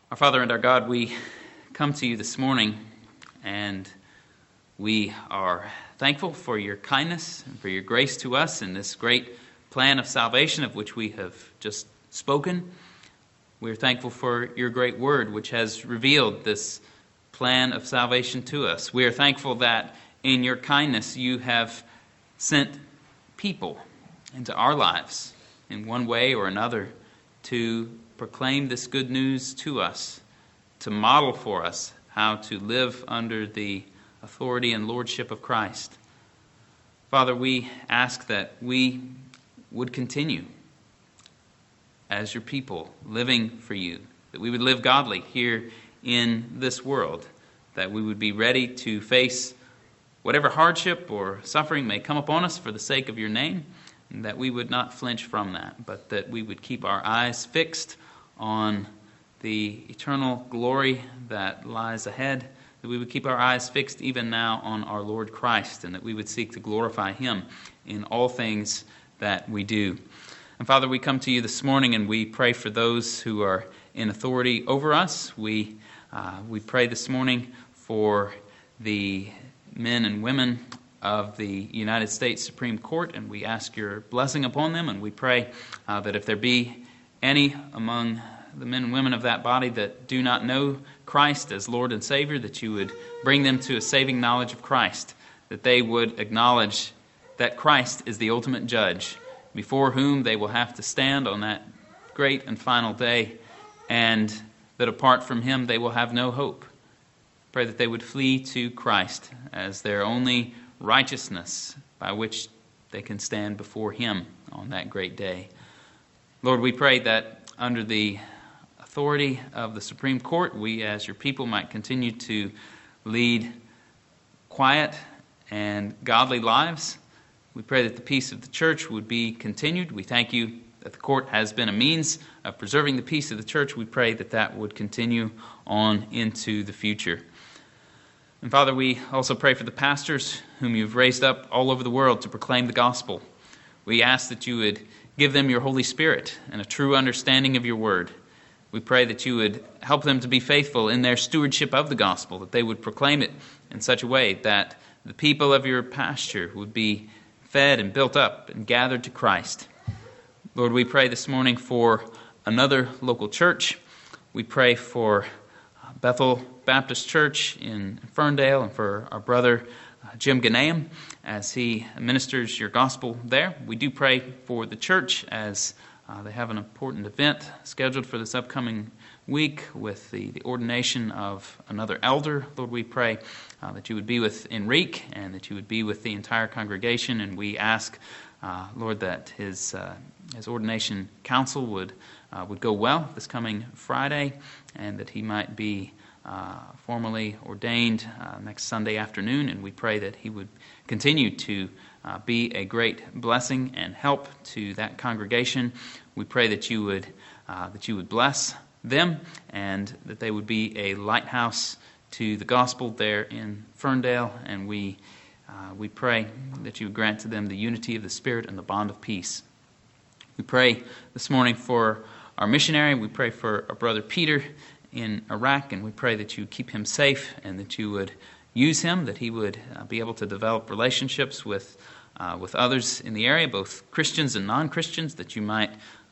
Our Father and our God, we come to you this morning, and we are thankful for your kindness and for your grace to us in this great plan of salvation of which we have just spoken. We are thankful for your great word, which has revealed this plan of salvation to us. We are thankful that in your kindness you have sent people into our lives in one way or another to proclaim this good news to us, to model for us how to live under the authority and lordship of Christ. Father, we ask that we would continue as your people, living for you, that we would live godly here in this world, that we would be ready to face whatever hardship or suffering may come upon us for the sake of your name, and that we would not flinch from that, but that we would keep our eyes fixed on the eternal glory that lies ahead, that we would keep our eyes fixed even now on our Lord Christ, and that we would seek to glorify him in all things that we do. And Father, we come to you this morning and we pray for those who are in authority over us. We pray this morning for the men and women of the United States Supreme Court, and we ask your blessing upon them, and we pray that if there be any among the men and women of that body that do not know Christ as Lord and Savior, that you would bring them to a saving knowledge of Christ, that they would acknowledge that Christ is the ultimate judge, before whom they will have to stand on that great and final day, and that apart from him they will have no hope. Pray that they would flee to Christ as their only righteousness by which they can stand before him on that great day. Lord, we pray that under the authority of the Supreme Court, we as your people might continue to lead quiet and godly lives. We pray that the peace of the church would be continued. We thank you that the court has been a means of preserving the peace of the church. We pray that that would continue on into the future. And Father, we also pray for the pastors whom you've raised up all over the world to proclaim the gospel. We ask that you would give them your Holy Spirit and a true understanding of your word. We pray that you would help them to be faithful in their stewardship of the gospel, that they would proclaim it in such a way that the people of your pasture would be fed and built up and gathered to Christ. Lord, we pray this morning for another local church. We pray for Bethel Baptist Church in Ferndale and for our brother Jim Ghanayem as he ministers your gospel there. We do pray for the church as they have an important event scheduled for this upcoming week with the ordination of another elder. Lord, we pray that you would be with Enrique and that you would be with the entire congregation, and we ask, Lord, that his ordination council would go well this coming Friday, and that he might be formally ordained next Sunday afternoon, and we pray that he would continue to be a great blessing and help to that congregation. We pray that you would bless them and that they would be a lighthouse to the gospel there in Ferndale, and we pray that you would grant to them the unity of the Spirit and the bond of peace. We pray this morning for our missionary. We pray for our brother Peter in Iraq, and we pray that you keep him safe and that you would use him, that he would be able to develop relationships with others in the area, both Christians and non-Christians, that you might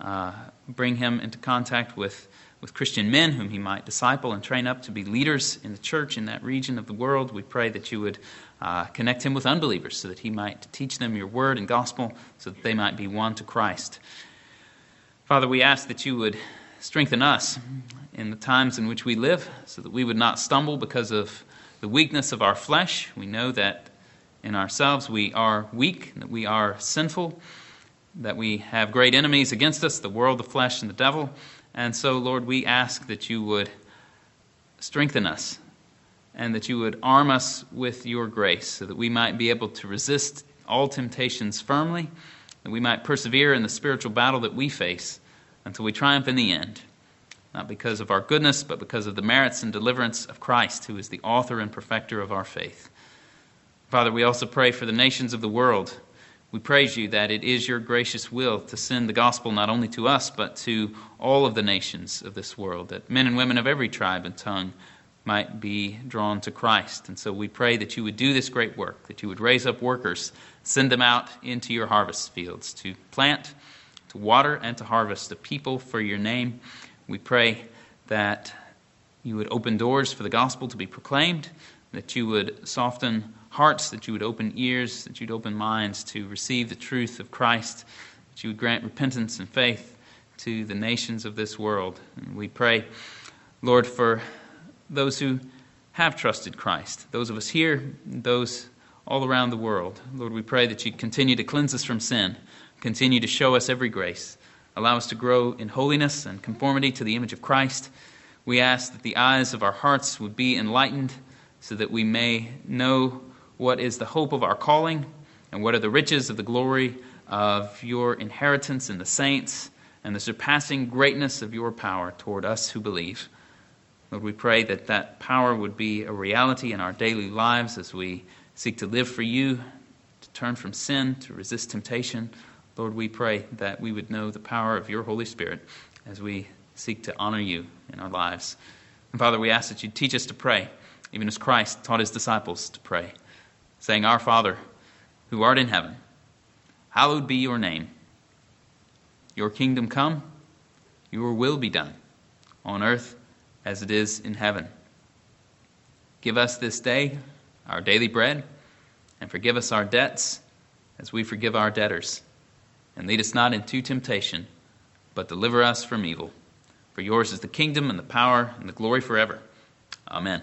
bring him into contact with Christian men whom he might disciple and train up to be leaders in the church in that region of the world. We pray that you would connect him with unbelievers so that he might teach them your word and gospel so that they might be won to Christ. Father, we ask that you would strengthen us in the times in which we live so that we would not stumble because of the weakness of our flesh. We know that in ourselves we are weak, that we are sinful, that we have great enemies against us, the world, the flesh, and the devil. And so, Lord, we ask that you would strengthen us and that you would arm us with your grace so that we might be able to resist all temptations firmly, that we might persevere in the spiritual battle that we face until we triumph in the end, not because of our goodness, but because of the merits and deliverance of Christ, who is the author and perfecter of our faith. Father, we also pray for the nations of the world. We praise you that it is your gracious will to send the gospel not only to us, but to all of the nations of this world, that men and women of every tribe and tongue might be drawn to Christ. And so we pray that you would do this great work, that you would raise up workers, send them out into your harvest fields to plant, to water, and to harvest a people for your name. We pray that you would open doors for the gospel to be proclaimed, that you would soften hearts, that you would open ears, that you'd open minds to receive the truth of Christ, that you would grant repentance and faith to the nations of this world. And we pray, Lord, for those who have trusted Christ, those of us here, those all around the world. Lord, we pray that you continue to cleanse us from sin, continue to show us every grace, allow us to grow in holiness and conformity to the image of Christ. We ask that the eyes of our hearts would be enlightened so that we may know what is the hope of our calling and what are the riches of the glory of your inheritance in the saints and the surpassing greatness of your power toward us who believe. Lord, we pray that that power would be a reality in our daily lives as we seek to live for you, to turn from sin, to resist temptation. Lord, we pray that we would know the power of your Holy Spirit as we seek to honor you in our lives. And Father, we ask that you teach us to pray, even as Christ taught his disciples to pray, saying, Our Father, who art in heaven, hallowed be your name. Your kingdom come, your will be done, on earth as it is in heaven. Give us this day our daily bread, and forgive us our debts as we forgive our debtors. And lead us not into temptation, but deliver us from evil. For yours is the kingdom and the power and the glory forever. Amen.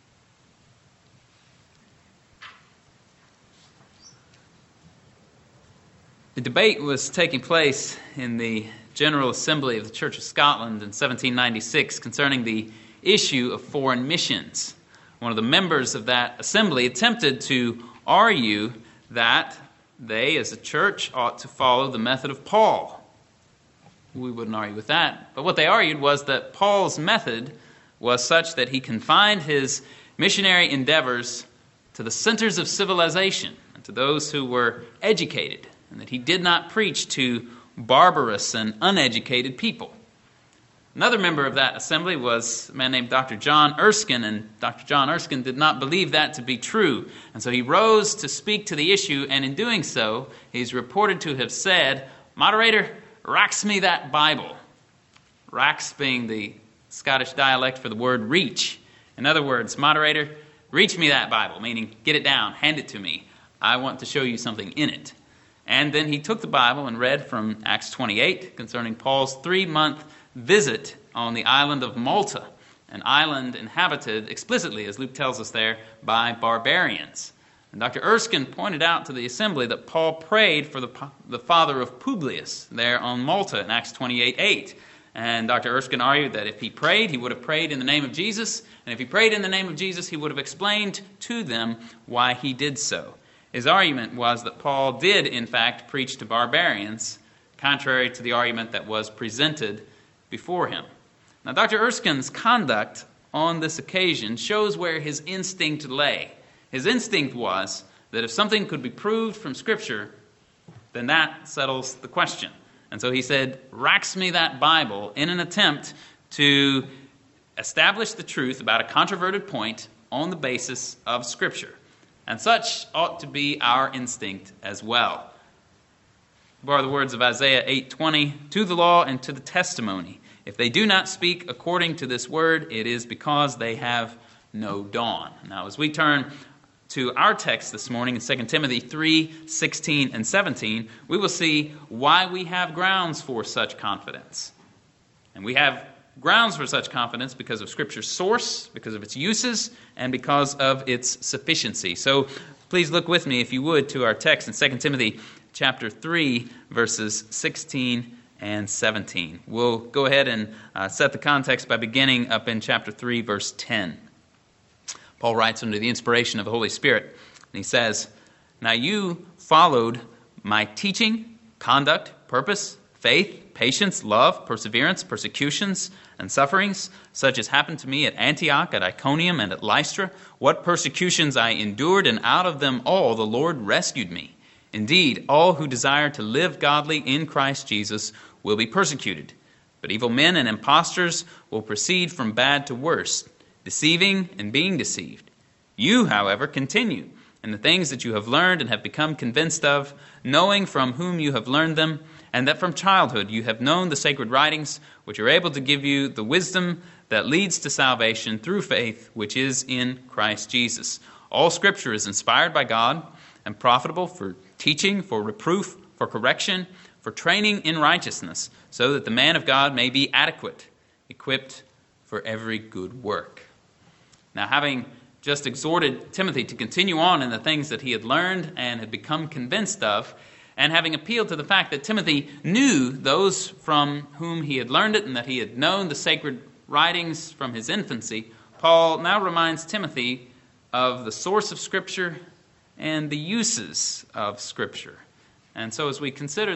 The debate was taking place in the General Assembly of the Church of Scotland in 1796 concerning the issue of foreign missions. One of the members of that assembly attempted to argue that they, as a church, ought to follow the method of Paul. We wouldn't argue with that. But what they argued was that Paul's method was such that he confined his missionary endeavors to the centers of civilization and to those who were educated, and that he did not preach to barbarous and uneducated people. Another member of that assembly was a man named Dr. John Erskine, and Dr. John Erskine did not believe that to be true. And so he rose to speak to the issue, and in doing so, he's reported to have said, Moderator, rax me that Bible. Rax being the Scottish dialect for the word reach. In other words, Moderator, reach me that Bible, meaning get it down, hand it to me. I want to show you something in it. And then he took the Bible and read from Acts 28 concerning Paul's 3-month visit on the island of Malta, an island inhabited explicitly, as Luke tells us there, by barbarians. And Dr. Erskine pointed out to the assembly that Paul prayed for the father of Publius there on Malta in Acts 28:8. And Dr. Erskine argued that if he prayed, he would have prayed in the name of Jesus. And if he prayed in the name of Jesus, he would have explained to them why he did so. His argument was that Paul did, in fact, preach to barbarians, contrary to the argument that was presented before him. Now, Dr. Erskine's conduct on this occasion shows where his instinct lay. His instinct was that if something could be proved from Scripture, then that settles the question. And so he said, rax me that Bible in an attempt to establish the truth about a controverted point on the basis of Scripture. And such ought to be our instinct as well. To borrow the words of Isaiah 8:20, to the law and to the testimony. If they do not speak according to this word, it is because they have no dawn. Now, as we turn to our text this morning in 2 Timothy 3:16 and 17, we will see why we have grounds for such confidence. And we have grounds for such confidence because of Scripture's source, because of its uses, and because of its sufficiency. So please look with me, if you would, to our text in 2 Timothy chapter 3, verses 16 and 17. We'll go ahead and set the context by beginning up in chapter 3, verse 10. Paul writes under the inspiration of the Holy Spirit, and he says, Now you followed my teaching, conduct, purpose, faith, patience, love, perseverance, persecutions, and sufferings, such as happened to me at Antioch, at Iconium, and at Lystra. What persecutions I endured, and out of them all the Lord rescued me. Indeed, all who desire to live godly in Christ Jesus will be persecuted. But evil men and impostors will proceed from bad to worse, deceiving and being deceived. You, however, continue in the things that you have learned and have become convinced of, knowing from whom you have learned them, and that from childhood you have known the sacred writings, which are able to give you the wisdom that leads to salvation through faith, which is in Christ Jesus. All Scripture is inspired by God and profitable for teaching, for reproof, for correction, for training in righteousness, so that the man of God may be adequate, equipped for every good work. Now, having just exhorted Timothy to continue on in the things that he had learned and had become convinced of, and having appealed to the fact that Timothy knew those from whom he had learned it and that he had known the sacred writings from his infancy, Paul now reminds Timothy of the source of Scripture and the uses of Scripture. And so as we consider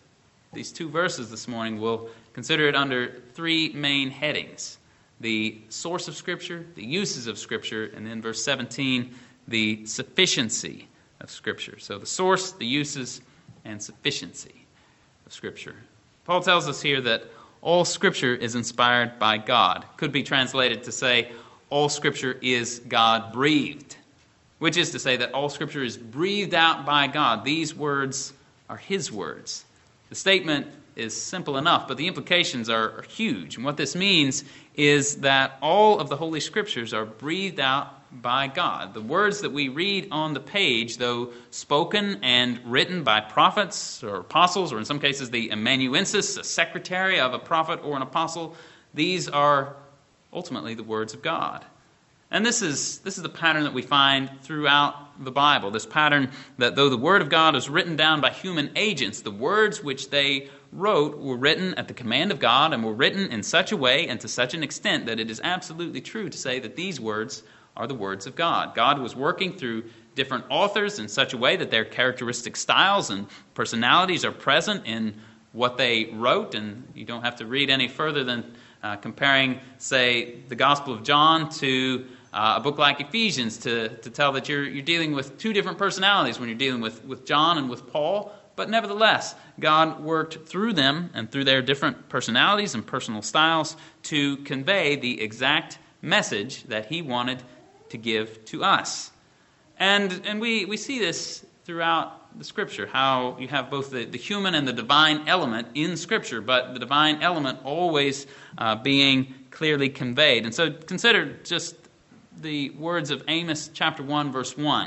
these two verses this morning, we'll consider it under three main headings: the source of Scripture, the uses of Scripture, and then verse 17, the sufficiency of Scripture. So the source, the uses, and sufficiency of Scripture. Paul tells us here that all Scripture is inspired by God. Could be translated to say all Scripture is God-breathed, which is to say that all Scripture is breathed out by God. These words are His words. The statement is simple enough, but the implications are huge. And what this means is that all of the Holy Scriptures are breathed out by God. The words that we read on the page, though spoken and written by prophets or apostles, or in some cases the amanuensis, a secretary of a prophet or an apostle, these are ultimately the words of God. And this is the pattern that we find throughout the Bible, this pattern that though the Word of God is written down by human agents, the words which they wrote were written at the command of God and were written in such a way and to such an extent that it is absolutely true to say that these words are the words of God. God was working through different authors in such a way that their characteristic styles and personalities are present in what they wrote, and you don't have to read any further than comparing, say, the Gospel of John to a book like Ephesians to tell that you're dealing with two different personalities when you're dealing with John and with Paul. But nevertheless, God worked through them and through their different personalities and personal styles to convey the exact message that He wanted to give to us. And we see this throughout the Scripture, how you have both the human and the divine element in Scripture, but the divine element always being clearly conveyed. And so consider just the words of Amos chapter 1, verse 1.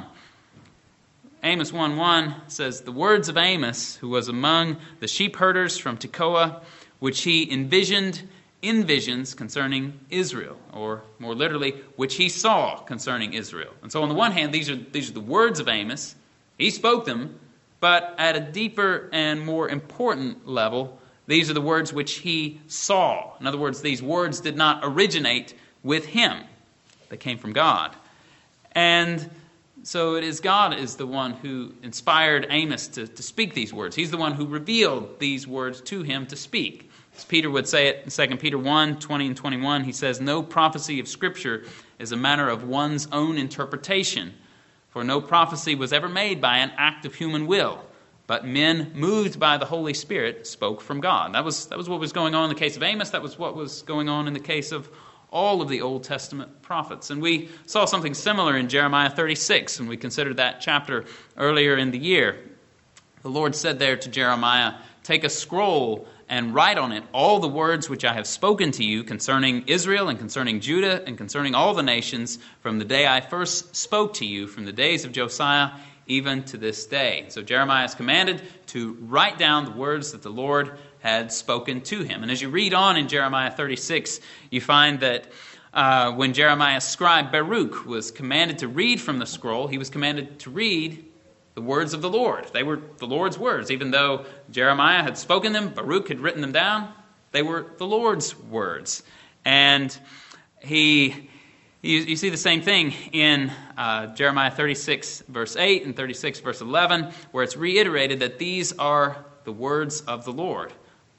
Amos 1:1 says, "The words of Amos, who was among the sheep herders from Tekoa, which he envisioned in visions concerning Israel," or more literally, which he saw concerning Israel. And so on the one hand, these are the words of Amos. He spoke them, but at a deeper and more important level, these are the words which he saw. In other words, these words did not originate with him. They came from God. And so it is God is the one who inspired Amos to speak these words. He's the one who revealed these words to him to speak. As Peter would say it in 2 Peter 1, 20 and 21, he says, "No prophecy of Scripture is a matter of one's own interpretation, for no prophecy was ever made by an act of human will, but men moved by the Holy Spirit spoke from God." That was what was going on in the case of Amos. That was what was going on in the case of all of the Old Testament prophets. And we saw something similar in Jeremiah 36, and we considered that chapter earlier in the year. The Lord said there to Jeremiah, "Take a scroll and write on it all the words which I have spoken to you concerning Israel and concerning Judah and concerning all the nations from the day I first spoke to you, from the days of Josiah even to this day." So Jeremiah is commanded to write down the words that the Lord had spoken to him. And as you read on in Jeremiah 36, you find that when Jeremiah's scribe Baruch was commanded to read from the scroll, he was commanded to read the words of the Lord. They were the Lord's words. Even though Jeremiah had spoken them, Baruch had written them down, they were the Lord's words. And you see the same thing in Jeremiah 36, verse 8 and 36, verse 11, where it's reiterated that these are the words of the Lord.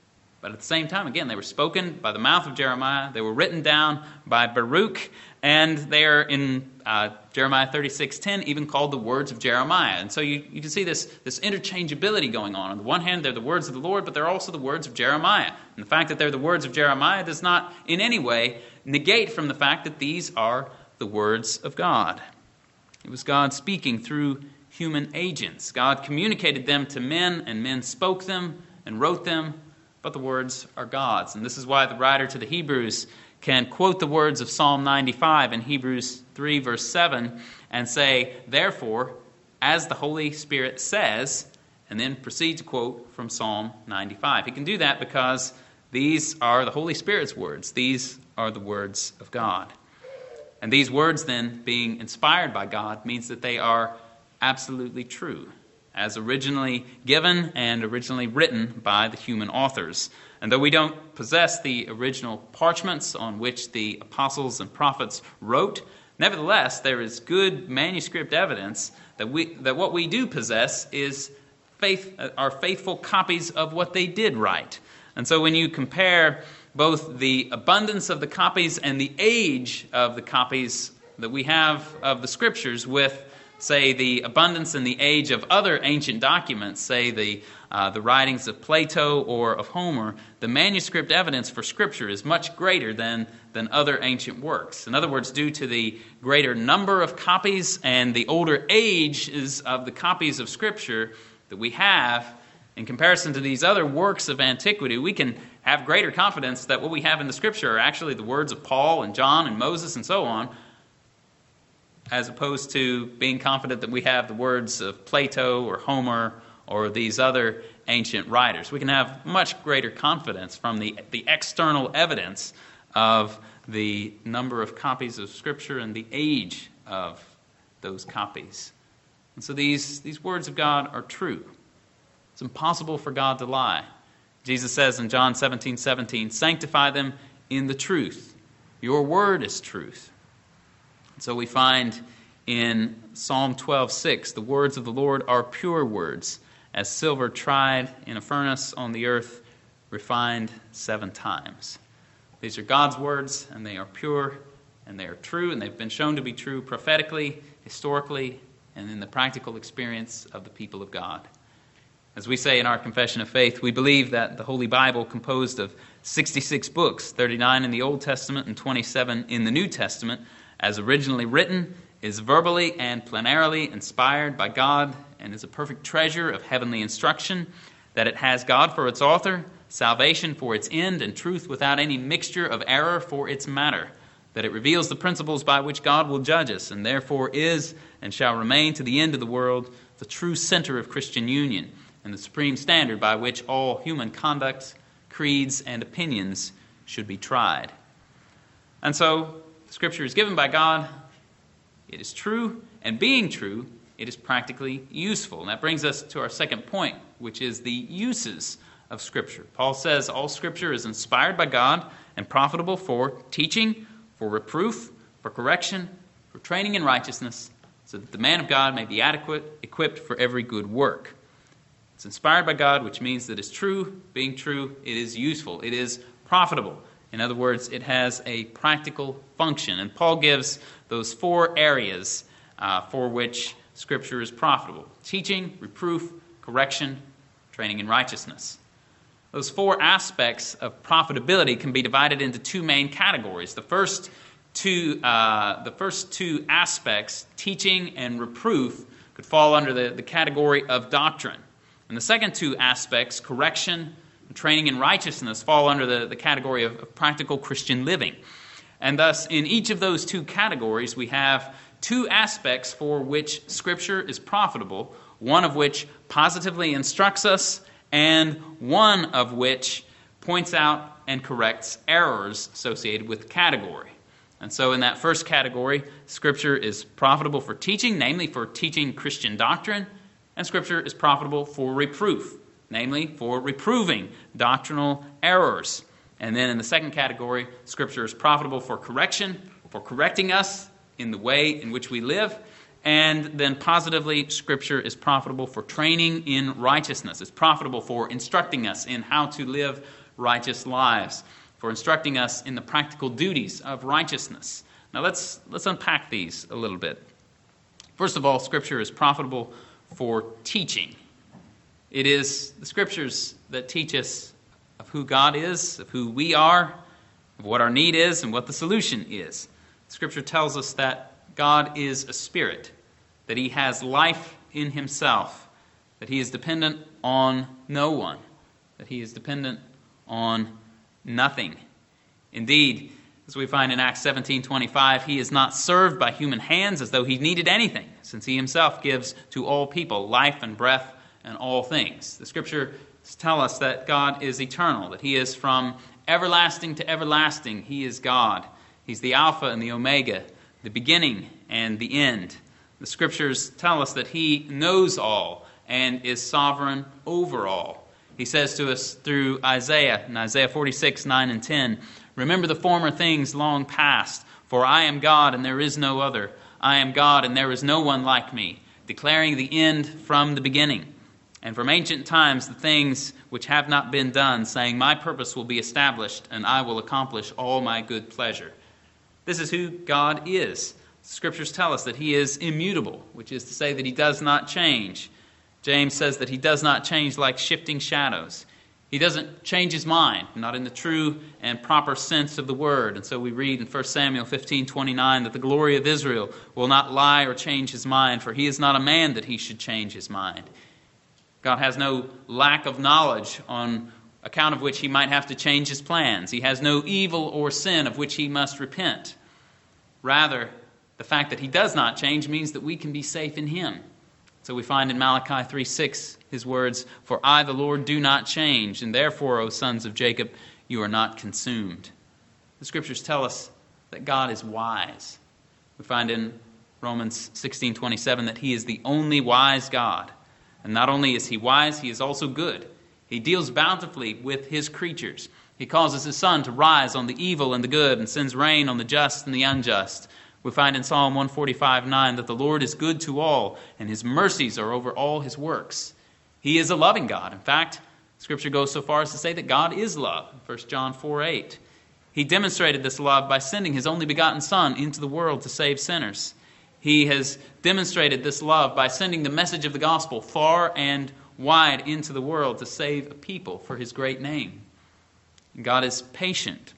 But at the same time, again, they were spoken by the mouth of Jeremiah. They were written down by Baruch. And they are in Jeremiah 36:10 even called the words of Jeremiah. And so you can see this interchangeability going on. On the one hand, they're the words of the Lord, but they're also the words of Jeremiah. And the fact that they're the words of Jeremiah does not in any way negate from the fact that these are the words of God. It was God speaking through human agents. God communicated them to men, and men spoke them and wrote them, but the words are God's. And this is why the writer to the Hebrews can quote the words of Psalm 95 in Hebrews 3, verse 7, and say, therefore, as the Holy Spirit says, and then proceed to quote from Psalm 95. He can do that because these are the Holy Spirit's words. These are the words of God. And these words, then, being inspired by God, means that they are absolutely true, as originally given and originally written by the human authors. And though we don't possess the original parchments on which the apostles and prophets wrote, nevertheless, there is good manuscript evidence that what we do possess is are faithful copies of what they did write. And so when you compare both the abundance of the copies and the age of the copies that we have of the Scriptures with, say, the abundance and the age of other ancient documents, say the writings of Plato or of Homer, the manuscript evidence for Scripture is much greater than other ancient works. In other words, due to the greater number of copies and the older ages of the copies of Scripture that we have, in comparison to these other works of antiquity, we can have greater confidence that what we have in the Scripture are actually the words of Paul and John and Moses and so on, as opposed to being confident that we have the words of Plato or Homer or these other ancient writers. We can have much greater confidence from the external evidence of the number of copies of Scripture and the age of those copies. And so these words of God are true. It's impossible for God to lie. Jesus says in John 17:17, sanctify them in the truth. Your word is truth. So we find in Psalm 12:6, the words of the Lord are pure words, as silver tried in a furnace on the earth, refined 7 times. These are God's words, and they are pure, and they are true, and they've been shown to be true prophetically, historically, and in the practical experience of the people of God. As we say in our confession of faith, we believe that the Holy Bible, composed of 66 books, 39 in the Old Testament and 27 in the New Testament, as originally written, is verbally and plenarily inspired by God and is a perfect treasure of heavenly instruction, that it has God for its author, salvation for its end, and truth without any mixture of error for its matter, that it reveals the principles by which God will judge us, and therefore is and shall remain to the end of the world the true center of Christian union, and the supreme standard by which all human conduct, creeds, and opinions should be tried. And so, Scripture is given by God, it is true, and being true, it is practically useful. And that brings us to our second point, which is the uses of Scripture. Paul says all Scripture is inspired by God and profitable for teaching, for reproof, for correction, for training in righteousness, so that the man of God may be equipped for every good work. It's inspired by God, which means that it's true. Being true, it is useful. It is profitable. In other words, it has a practical function. And Paul gives those 4 areas for which Scripture is profitable: teaching, reproof, correction, training in righteousness. Those 4 aspects of profitability can be divided into 2 main categories. The first two aspects, teaching and reproof, could fall under the category of doctrine. And the second 2 aspects, correction and training in righteousness, fall under the category of practical Christian living. And thus, in each of those 2 categories, we have 2 aspects for which Scripture is profitable, one of which positively instructs us, and one of which points out and corrects errors associated with the category. And so in that first category, Scripture is profitable for teaching, namely for teaching Christian doctrine, and Scripture is profitable for reproof, namely for reproving doctrinal errors. And then in the second category, Scripture is profitable for correction, for correcting us in the way in which we live. And then positively, Scripture is profitable for training in righteousness. It's profitable for instructing us in how to live righteous lives, for instructing us in the practical duties of righteousness. Now let's unpack these a little bit. First of all, Scripture is profitable for teaching. It is the Scriptures that teach us of who God is, of who we are, of what our need is, and what the solution is. Scripture tells us that God is a spirit, that He has life in Himself, that He is dependent on no one, that He is dependent on nothing. Indeed, as we find in Acts 17:25, He is not served by human hands as though He needed anything, since He Himself gives to all people life and breath and all things. The Scriptures tell us that God is eternal, that He is from everlasting to everlasting. He is God. He's the Alpha and the Omega, the beginning and the end. The Scriptures tell us that He knows all and is sovereign over all. He says to us through Isaiah, in Isaiah 46:9 and 10, "Remember the former things long past, for I am God and there is no other. I am God and there is no one like me, declaring the end from the beginning. And from ancient times the things which have not been done, saying, my purpose will be established, and I will accomplish all my good pleasure." This is who God is. The Scriptures tell us that He is immutable, which is to say that He does not change. James says that He does not change like shifting shadows. He doesn't change His mind, not in the true and proper sense of the word. And so we read in 1 Samuel 15:29 that the glory of Israel will not lie or change His mind, for He is not a man that He should change His mind. God has no lack of knowledge on account of which He might have to change His plans. He has no evil or sin of which He must repent. Rather, the fact that He does not change means that we can be safe in Him. So we find in Malachi 3:6 His words, "For I, the Lord, do not change, and therefore, O sons of Jacob, you are not consumed." The Scriptures tell us that God is wise. We find in Romans 16:27 that He is the only wise God. And not only is He wise, He is also good. He deals bountifully with His creatures. He causes His sun to rise on the evil and the good, and sends rain on the just and the unjust. We find in Psalm 145:9 that the Lord is good to all, and His mercies are over all His works. He is a loving God. In fact, Scripture goes so far as to say that God is love. 1 John 4:8. He demonstrated this love by sending His only begotten Son into the world to save sinners. He has demonstrated this love by sending the message of the gospel far and wide into the world to save a people for His great name. God is patient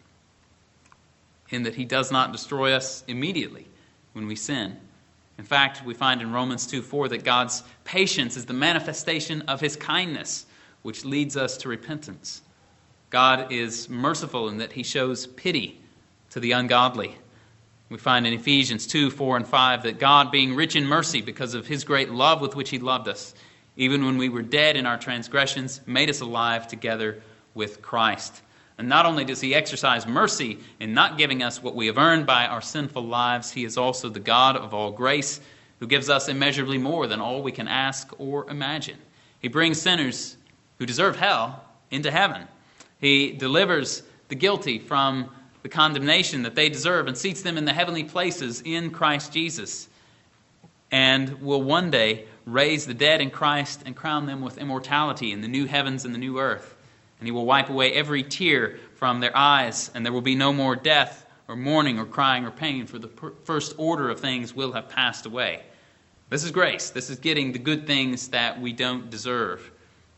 in that He does not destroy us immediately when we sin. In fact, we find in Romans 2:4 that God's patience is the manifestation of His kindness, which leads us to repentance. God is merciful in that He shows pity to the ungodly. We find in Ephesians 2:4 and 5 that God, being rich in mercy because of His great love with which He loved us, even when we were dead in our transgressions, made us alive together with Christ. And not only does He exercise mercy in not giving us what we have earned by our sinful lives, He is also the God of all grace, who gives us immeasurably more than all we can ask or imagine. He brings sinners who deserve hell into heaven. He delivers the guilty from the condemnation that they deserve and seats them in the heavenly places in Christ Jesus, and will one day raise the dead in Christ and crown them with immortality in the new heavens and the new earth. And He will wipe away every tear from their eyes, and there will be no more death or mourning or crying or pain, for the first order of things will have passed away. This is grace. This is getting the good things that we don't deserve.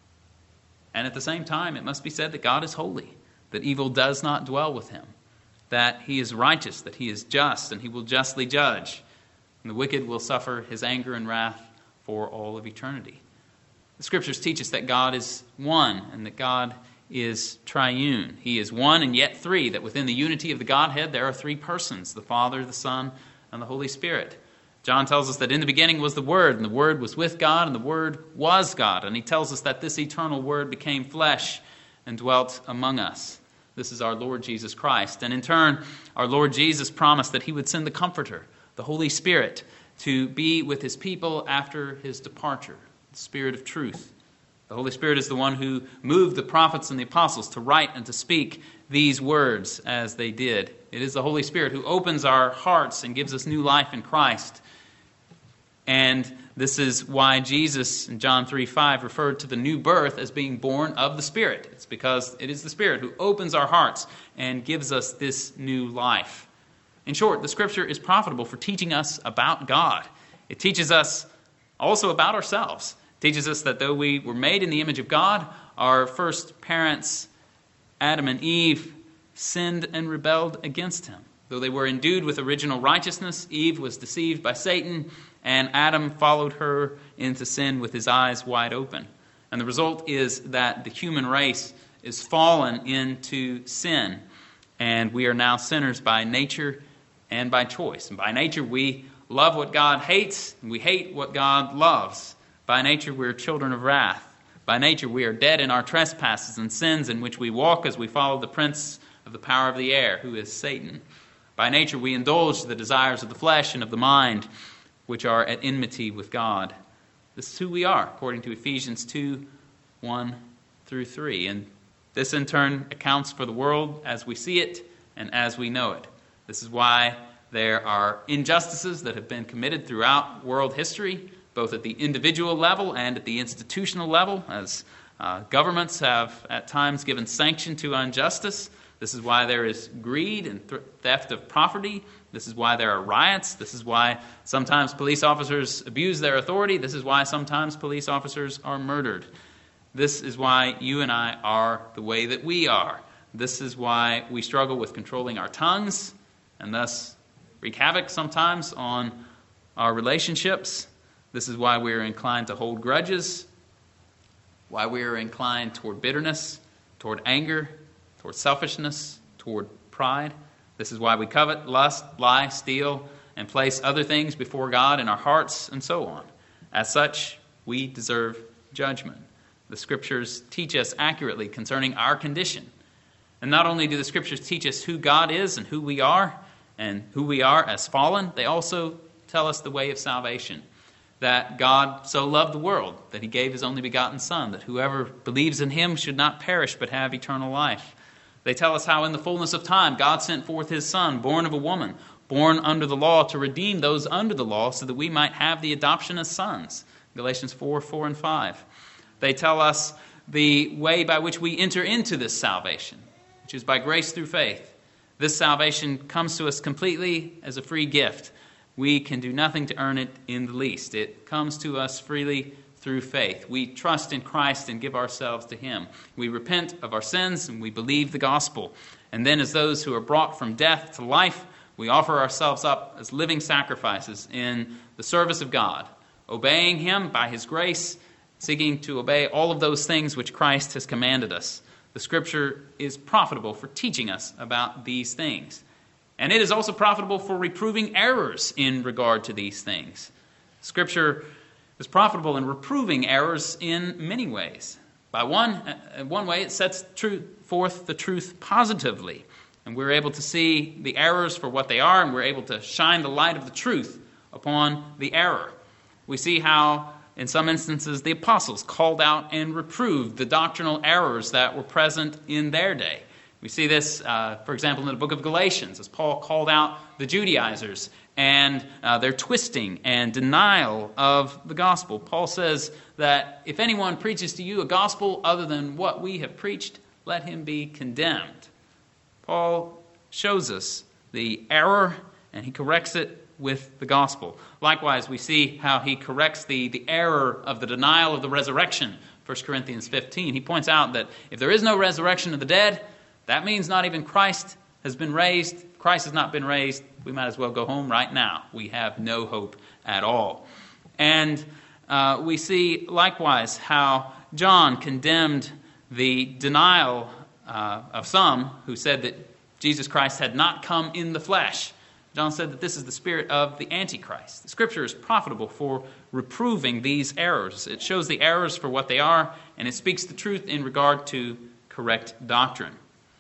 And at the same time, it must be said that God is holy, that evil does not dwell with Him, that He is righteous, that He is just, and He will justly judge. And the wicked will suffer His anger and wrath for all of eternity. The Scriptures teach us that God is one and that God is triune. He is one and yet three, that within the unity of the Godhead there are three persons, the Father, the Son, and the Holy Spirit. John tells us that in the beginning was the Word, and the Word was with God, and the Word was God. And he tells us that this eternal Word became flesh and dwelt among us. This is our Lord Jesus Christ. And in turn, our Lord Jesus promised that He would send the Comforter, the Holy Spirit, to be with His people after His departure, the Spirit of truth. The Holy Spirit is the one who moved the prophets and the apostles to write and to speak these words as they did. It is the Holy Spirit who opens our hearts and gives us new life in Christ. And this is why Jesus in John 3:5 referred to the new birth as being born of the Spirit. It's because it is the Spirit who opens our hearts and gives us this new life. In short, the Scripture is profitable for teaching us about God. It teaches us also about ourselves. It teaches us that though we were made in the image of God, our first parents, Adam and Eve, sinned and rebelled against him. Though they were endued with original righteousness, Eve was deceived by Satan, and Adam followed her into sin with his eyes wide open. And the result is that the human race is fallen into sin, and we are now sinners by nature and by choice. And by nature, we love what God hates, and we hate what God loves. By nature, we are children of wrath. By nature, we are dead in our trespasses and sins in which we walk as we follow the prince of the power of the air, who is Satan. By nature, we indulge the desires of the flesh and of the mind, which are at enmity with God. This is who we are, according to Ephesians 2:1-3. And this, in turn, accounts for the world as we see it and as we know it. This is why there are injustices that have been committed throughout world history, both at the individual level and at the institutional level, as governments have at times given sanction to injustice. This is why there is greed and theft of property. This is why there are riots. This is why sometimes police officers abuse their authority. This is why sometimes police officers are murdered. This is why you and I are the way that we are. This is why we struggle with controlling our tongues and thus wreak havoc sometimes on our relationships. This is why we are inclined to hold grudges, why we are inclined toward bitterness, toward anger, toward selfishness, toward pride. This is why we covet, lust, lie, steal, and place other things before God in our hearts, and so on. As such, we deserve judgment. The Scriptures teach us accurately concerning our condition. And not only do the Scriptures teach us who God is and who we are as fallen, they also tell us the way of salvation. That God so loved the world that he gave his only begotten Son, that whoever believes in him should not perish but have eternal life. They tell us how in the fullness of time God sent forth his Son, born of a woman, born under the law, to redeem those under the law so that we might have the adoption as sons. Galatians 4:4-5. They tell us the way by which we enter into this salvation, which is by grace through faith. This salvation comes to us completely as a free gift. We can do nothing to earn it in the least. It comes to us freely through faith. We trust in Christ and give ourselves to him. We repent of our sins and we believe the gospel. And then as those who are brought from death to life, we offer ourselves up as living sacrifices in the service of God, obeying him by his grace, seeking to obey all of those things which Christ has commanded us. The Scripture is profitable for teaching us about these things. And it is also profitable for reproving errors in regard to these things. Scripture is profitable in reproving errors in many ways. By one way, it sets forth the truth positively. And we're able to see the errors for what they are, and we're able to shine the light of the truth upon the error. We see how, in some instances, the apostles called out and reproved the doctrinal errors that were present in their day. We see this, for example, in the book of Galatians, as Paul called out the Judaizers and their twisting and denial of the gospel. Paul says that if anyone preaches to you a gospel other than what we have preached, let him be condemned. Paul shows us the error, and he corrects it with the gospel. Likewise, we see how he corrects the error of the denial of the resurrection. 1 Corinthians 15. He points out that if there is no resurrection of the dead, that means not even Christ has been raised. If Christ has not been raised, we might as well go home right now. We have no hope at all. And we see likewise how John condemned the denial of some who said that Jesus Christ had not come in the flesh. John said that this is the spirit of the Antichrist. The Scripture is profitable for reproving these errors. It shows the errors for what they are, and it speaks the truth in regard to correct doctrine.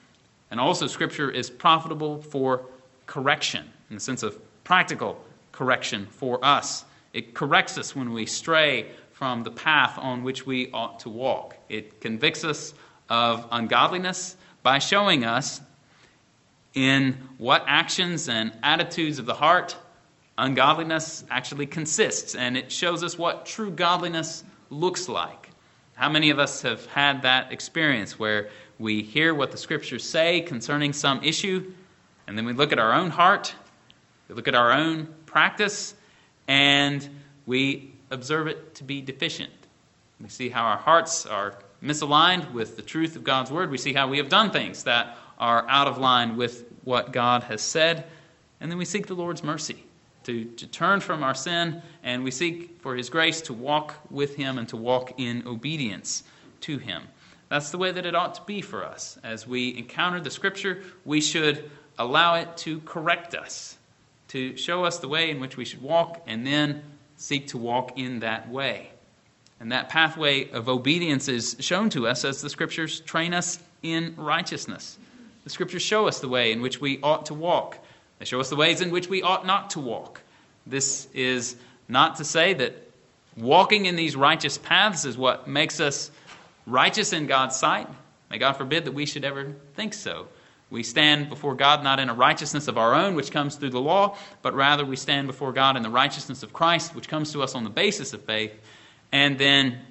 And also, Scripture is profitable for correction, in the sense of practical correction for us. It corrects us when we stray from the path on which we ought to walk. It convicts us of ungodliness by showing us in what actions and attitudes of the heart ungodliness actually consists, and it shows us what true godliness looks like. How many of us have had that experience where we hear what the Scriptures say concerning some issue, and then we look at our own heart, we look at our own practice, and we observe it to be deficient. We see how our hearts are misaligned with the truth of God's Word. We see how we have done things that are out of line with what God has said. And then we seek the Lord's mercy to turn from our sin, and we seek for His grace to walk with Him and to walk in obedience to Him. That's the way that it ought to be for us. As we encounter the Scripture, we should allow it to correct us, to show us the way in which we should walk, and then seek to walk in that way. And that pathway of obedience is shown to us as the Scriptures train us in righteousness. The Scriptures show us the way in which we ought to walk. They show us the ways in which we ought not to walk. This is not to say that walking in these righteous paths is what makes us righteous in God's sight. May God forbid that we should ever think so. We stand before God not in a righteousness of our own, which comes through the law, but rather we stand before God in the righteousness of Christ, which comes to us on the basis of faith. And then,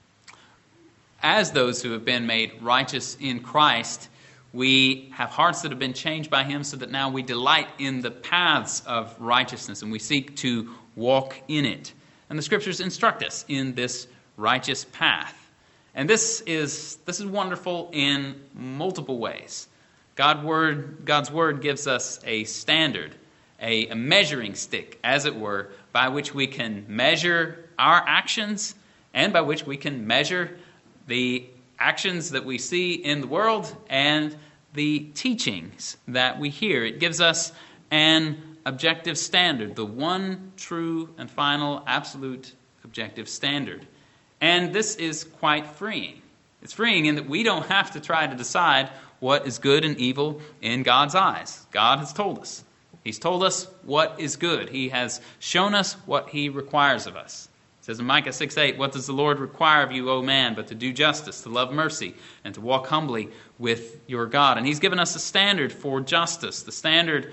as those who have been made righteous in Christ, we have hearts that have been changed by Him so that now we delight in the paths of righteousness and we seek to walk in it. And the Scriptures instruct us in this righteous path. And this is wonderful in multiple ways. God's Word gives us a standard, a measuring stick, as it were, by which we can measure our actions and by which we can measure the actions that we see in the world and the teachings that we hear. It gives us an objective standard, the one true and final absolute objective standard. And this is quite freeing. It's freeing in that we don't have to try to decide what is good and evil in God's eyes. God has told us. He's told us what is good. He has shown us what He requires of us. It says in Micah 6:8, "What does the Lord require of you, O man, but to do justice, to love mercy, and to walk humbly with your God?" And He's given us a standard for justice. The standard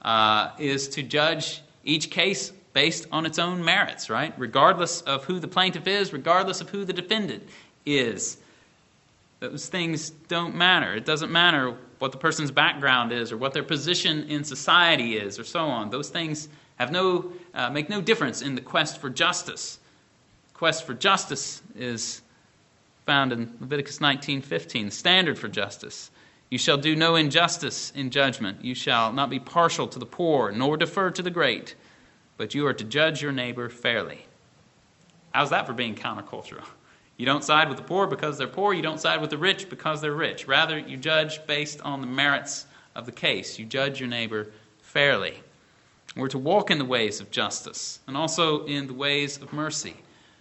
is to judge each case based on its own merits, right? Regardless of who the plaintiff is, regardless of who the defendant is. Those things don't matter. It doesn't matter what the person's background is or what their position in society is or so on. Those things have make no difference in the quest for justice. The quest for justice is found in Leviticus 19:15, the standard for justice. "You shall do no injustice in judgment. You shall not be partial to the poor, nor defer to the great, but you are to judge your neighbor fairly." How's that for being countercultural? You don't side with the poor because they're poor. You don't side with the rich because they're rich. Rather, you judge based on the merits of the case. You judge your neighbor fairly. We're to walk in the ways of justice and also in the ways of mercy.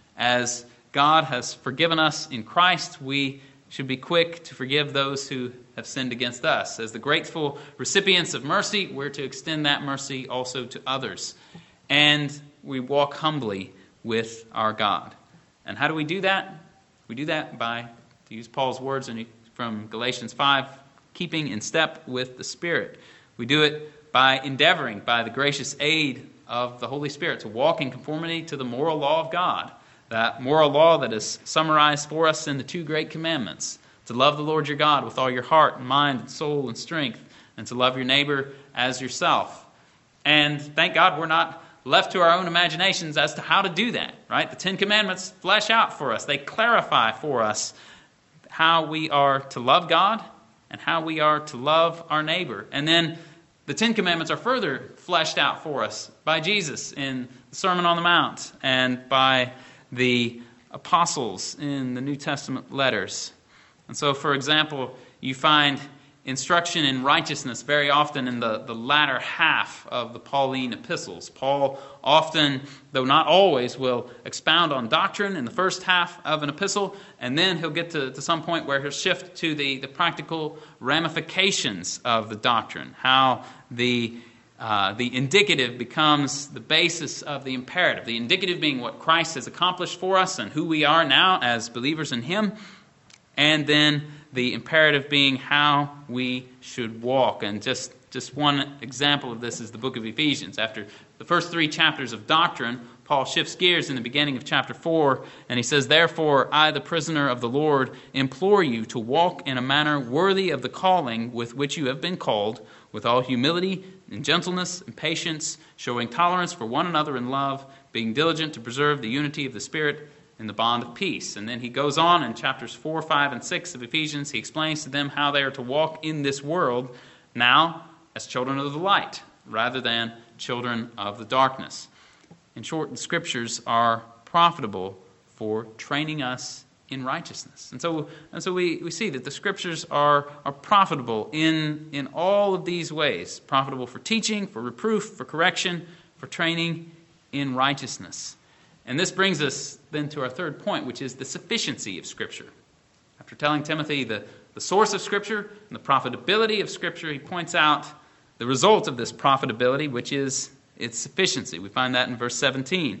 As God has forgiven us in Christ, we should be quick to forgive those who have sinned against us. As the grateful recipients of mercy, we're to extend that mercy also to others. And we walk humbly with our God. And how do we do that? We do that by, to use Paul's words from Galatians 5, keeping in step with the Spirit. We do it by endeavoring, by the gracious aid of the Holy Spirit, to walk in conformity to the moral law of God. That moral law that is summarized for us in the two great commandments: to love the Lord your God with all your heart and mind and soul and strength, and to love your neighbor as yourself. And thank God we're not left to our own imaginations as to how to do that, right? The Ten Commandments flesh out for us. They clarify for us how we are to love God and how we are to love our neighbor. And then the Ten Commandments are further fleshed out for us by Jesus in the Sermon on the Mount and by the apostles in the New Testament letters. And so, for example, you find instruction in righteousness very often in the latter half of the Pauline epistles. Paul often, though not always, will expound on doctrine in the first half of an epistle, and then he'll get to some point where he'll shift to the practical ramifications of the doctrine, how the indicative becomes the basis of the imperative. The indicative being what Christ has accomplished for us and who we are now as believers in Him, and then the imperative being how we should walk. And just Just one example of this is the book of Ephesians. After the first 3 chapters of doctrine, Paul shifts gears in the beginning of chapter 4, and he says, "Therefore, I, the prisoner of the Lord, implore you to walk in a manner worthy of the calling with which you have been called, with all humility and gentleness and patience, showing tolerance for one another in love, being diligent to preserve the unity of the Spirit in the bond of peace." And then he goes on in chapters 4, 5, and 6 of Ephesians. He explains to them how they are to walk in this world now as children of the light, rather than children of the darkness. In short, the Scriptures are profitable for training us in righteousness. And so we see that the Scriptures are profitable in all of these ways. Profitable for teaching, for reproof, for correction, for training in righteousness. And this brings us then to our third point, which is the sufficiency of Scripture. After telling Timothy the source of Scripture and the profitability of Scripture, he points out the result of this profitability, which is its sufficiency. We find that in verse 17.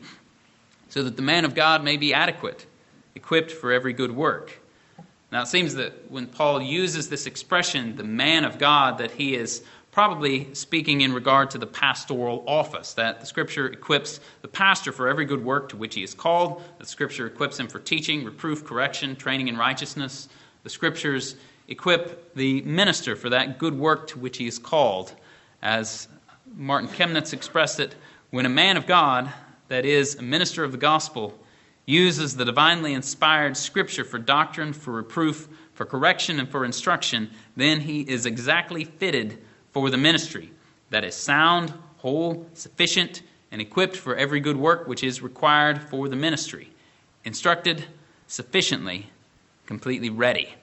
"So that the man of God may be adequate, equipped for every good work." Now it seems that when Paul uses this expression, the man of God, that he is probably speaking in regard to the pastoral office, that the Scripture equips the pastor for every good work to which he is called, that Scripture equips him for teaching, reproof, correction, training in righteousness. The Scriptures equip the minister for that good work to which he is called. As Martin Chemnitz expressed it, when a man of God, that is, a minister of the gospel, uses the divinely inspired Scripture for doctrine, for reproof, for correction, and for instruction, then he is exactly fitted for the ministry that is sound, whole, sufficient, and equipped for every good work which is required for the ministry, instructed sufficiently, completely ready.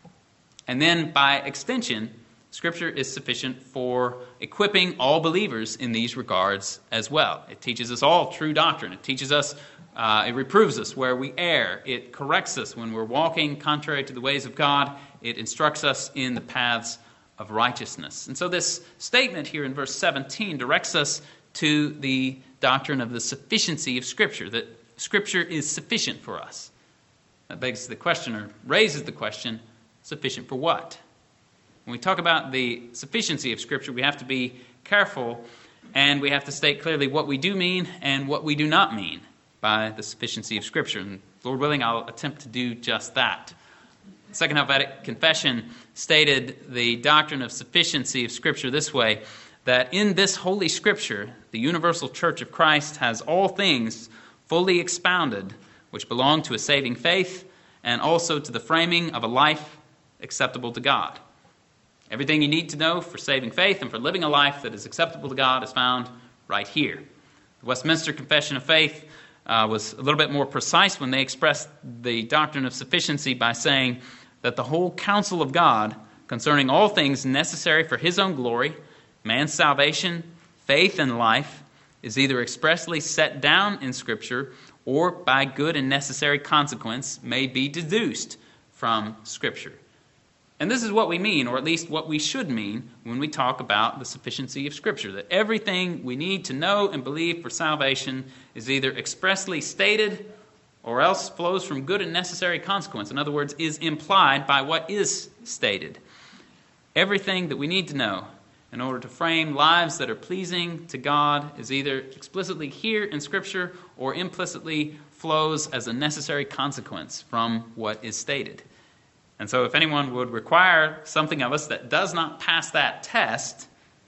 And then, by extension, Scripture is sufficient for equipping all believers in these regards as well. It teaches us all true doctrine. It teaches us, it reproves us where we err. It corrects us when we're walking contrary to the ways of God. It instructs us in the paths of righteousness. And so this statement here in verse 17 directs us to the doctrine of the sufficiency of Scripture, that Scripture is sufficient for us. That begs the question, or raises the question, sufficient for what? When we talk about the sufficiency of Scripture, we have to be careful, and we have to state clearly what we do mean and what we do not mean by the sufficiency of Scripture. And Lord willing, I'll attempt to do just that. The Second Helvetic Confession stated the doctrine of sufficiency of Scripture this way, that in this Holy Scripture, the universal Church of Christ has all things fully expounded, which belong to a saving faith, and also to the framing of a life acceptable to God. Everything you need to know for saving faith and for living a life that is acceptable to God is found right here. The Westminster Confession of Faith was a little bit more precise when they expressed the doctrine of sufficiency by saying that the whole counsel of God concerning all things necessary for His own glory, man's salvation, faith, and life is either expressly set down in Scripture or by good and necessary consequence may be deduced from Scripture. And this is what we mean, or at least what we should mean, when we talk about the sufficiency of Scripture, that everything we need to know and believe for salvation is either expressly stated or else flows from good and necessary consequence. In other words, is implied by what is stated. Everything that we need to know in order to frame lives that are pleasing to God is either explicitly here in Scripture or implicitly flows as a necessary consequence from what is stated. And so if anyone would require something of us that does not pass that test,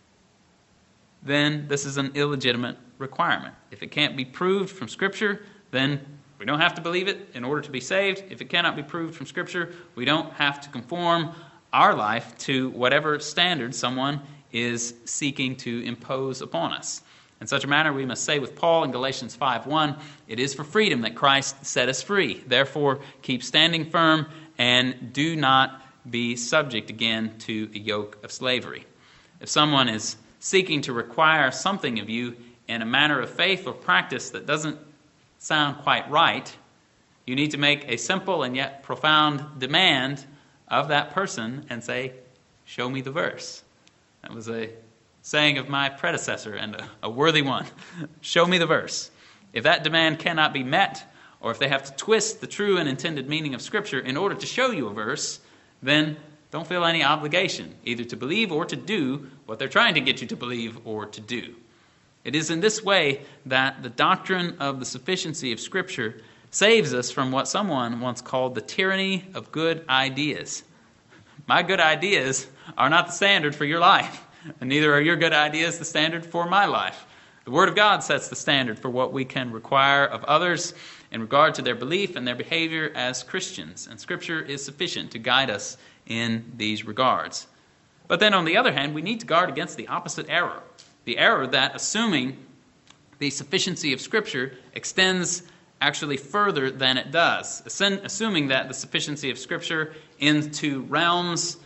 then this is an illegitimate requirement. If it can't be proved from Scripture, then we don't have to believe it in order to be saved. If it cannot be proved from Scripture, we don't have to conform our life to whatever standard someone is seeking to impose upon us. In such a manner, we must say with Paul in Galatians 5:1, "It is for freedom that Christ set us free. Therefore, keep standing firm and do not be subject again to a yoke of slavery." If someone is seeking to require something of you in a manner of faith or practice that doesn't sound quite right, you need to make a simple and yet profound demand of that person and say, "Show me the verse." That was a saying of my predecessor, and a worthy one. Show me the verse. If that demand cannot be met, or if they have to twist the true and intended meaning of Scripture in order to show you a verse, then don't feel any obligation either to believe or to do what they're trying to get you to believe or to do. It is in this way that the doctrine of the sufficiency of Scripture saves us from what someone once called the tyranny of good ideas. My good ideas are not the standard for your life, and neither are your good ideas the standard for my life. The Word of God sets the standard for what we can require of others in regard to their belief and their behavior as Christians, and Scripture is sufficient to guide us in these regards. But then on the other hand, we need to guard against the opposite error, the error that assuming the sufficiency of Scripture extends actually further than it does, assuming that the sufficiency of Scripture extends into realms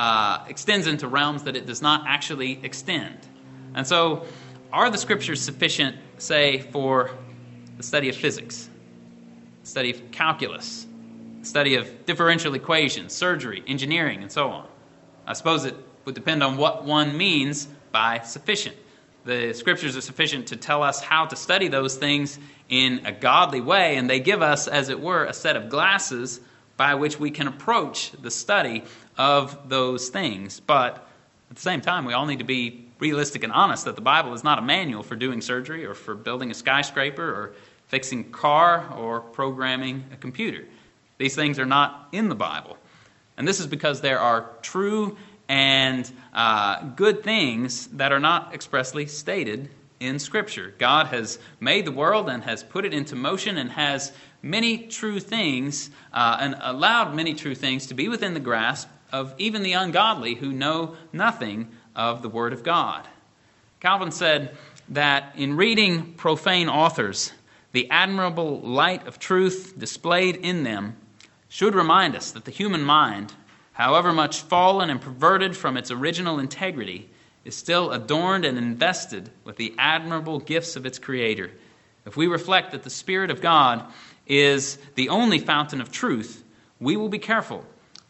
that it does not actually extend. And so, are the Scriptures sufficient, say, for the study of physics, the study of calculus, the study of differential equations, surgery, engineering, and so on? I suppose it would depend on what one means by sufficient. The Scriptures are sufficient to tell us how to study those things in a godly way, and they give us, as it were, a set of glasses by which we can approach the study of those things. But at the same time, we all need to be realistic and honest that the Bible is not a manual for doing surgery or for building a skyscraper or fixing a car or programming a computer. These things are not in the Bible. And this is because there are true and good things that are not expressly stated in Scripture. God has made the world and has put it into motion and has many true things and allowed many true things to be within the grasp of even the ungodly who know nothing of the Word of God. Calvin said that in reading profane authors, the admirable light of truth displayed in them should remind us that the human mind, however much fallen and perverted from its original integrity, is still adorned and invested with the admirable gifts of its Creator. If we reflect that the Spirit of God is the only fountain of truth, we will be careful,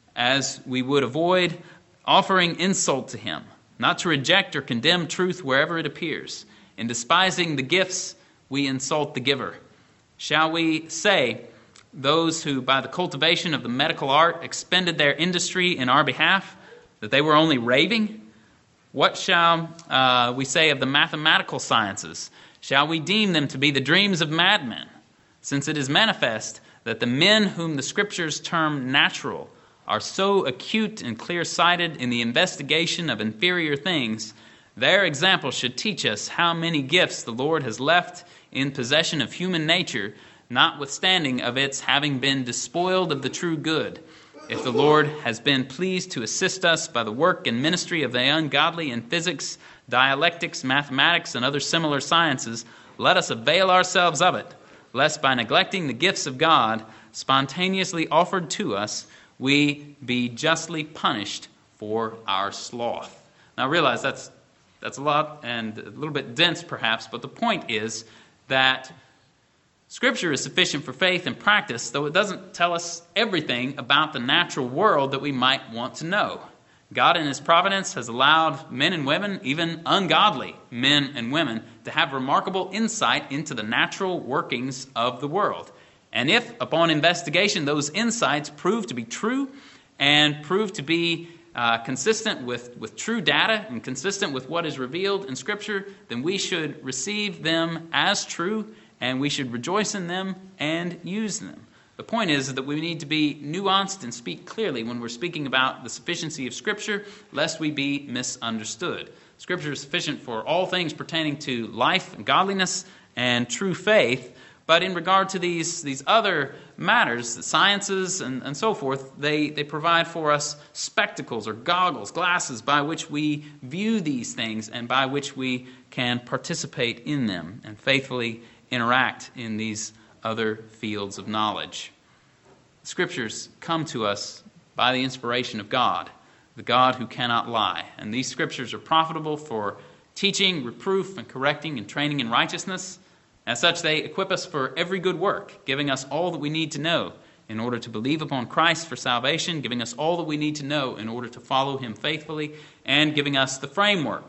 as we would avoid offering insult to Him, not to reject or condemn truth wherever it appears. In despising the gifts, we insult the giver. Shall we say, those who by the cultivation of the medical art expended their industry in our behalf, that they were only raving? What shall we say of the mathematical sciences? Shall we deem them to be the dreams of madmen? Since it is manifest that the men whom the Scriptures term natural are so acute and clear-sighted in the investigation of inferior things, their example should teach us how many gifts the Lord has left in possession of human nature, notwithstanding of its having been despoiled of the true good. If the Lord has been pleased to assist us by the work and ministry of the ungodly in physics, dialectics, mathematics, and other similar sciences, let us avail ourselves of it, lest by neglecting the gifts of God spontaneously offered to us, we be justly punished for our sloth. Now realize that's a lot and a little bit dense perhaps, but the point is that Scripture is sufficient for faith and practice, though it doesn't tell us everything about the natural world that we might want to know. God in His providence has allowed men and women, even ungodly men and women, to have remarkable insight into the natural workings of the world. And if, upon investigation, those insights prove to be true and prove to be consistent with true data and consistent with what is revealed in Scripture, then we should receive them as true and we should rejoice in them and use them. The point is that we need to be nuanced and speak clearly when we're speaking about the sufficiency of Scripture, lest we be misunderstood. Scripture is sufficient for all things pertaining to life and godliness and true faith, but in regard to these other matters, the sciences and so forth, they provide for us spectacles or goggles, glasses by which we view these things and by which we can participate in them and faithfully interact in these other fields of knowledge. The Scriptures come to us by the inspiration of God, the God who cannot lie. And these Scriptures are profitable for teaching, reproof, and correcting and training in righteousness. As such, they equip us for every good work, giving us all that we need to know in order to believe upon Christ for salvation, giving us all that we need to know in order to follow Him faithfully, and giving us the framework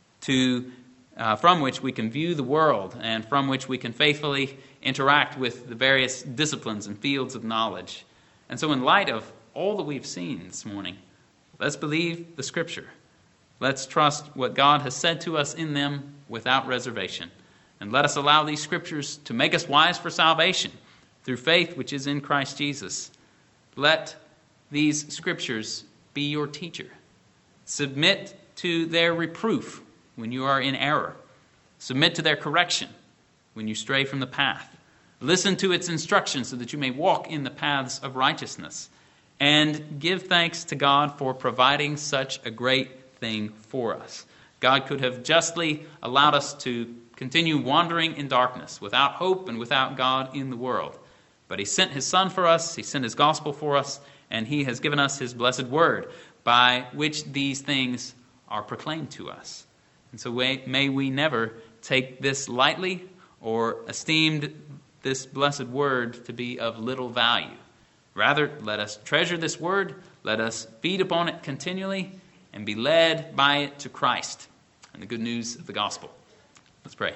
from which we can view the world and from which we can faithfully interact with the various disciplines and fields of knowledge. And so in light of all that we've seen this morning, Let's believe the Scripture. Let's trust what God has said to us in them without reservation. And let us allow these Scriptures to make us wise for salvation through faith which is in Christ Jesus. Let these Scriptures be your teacher. Submit to their reproof when you are in error. Submit to their correction when you stray from the path. Listen to its instructions so that you may walk in the paths of righteousness. And give thanks to God for providing such a great thing for us. God could have justly allowed us to continue wandering in darkness, without hope and without God in the world. But He sent His Son for us, He sent His gospel for us, and He has given us His blessed word, by which these things are proclaimed to us. And so may we never take this lightly or esteem this blessed word to be of little value. Rather, let us treasure this word, let us feed upon it continually, and be led by it to Christ and the good news of the gospel. Let's pray.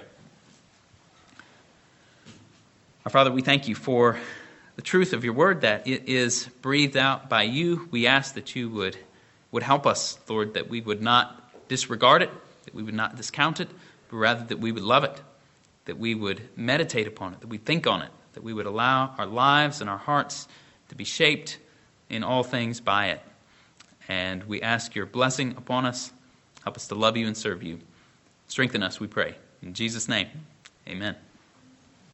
Our Father, we thank you for the truth of your word, that it is breathed out by you. We ask that you would help us, Lord, that we would not disregard it, that we would not discount it, but rather that we would love it, that we would meditate upon it, that we think on it, that we would allow our lives and our hearts to be shaped in all things by it. And we ask your blessing upon us. Help us to love you and serve you. Strengthen us, we pray. In Jesus' name, amen.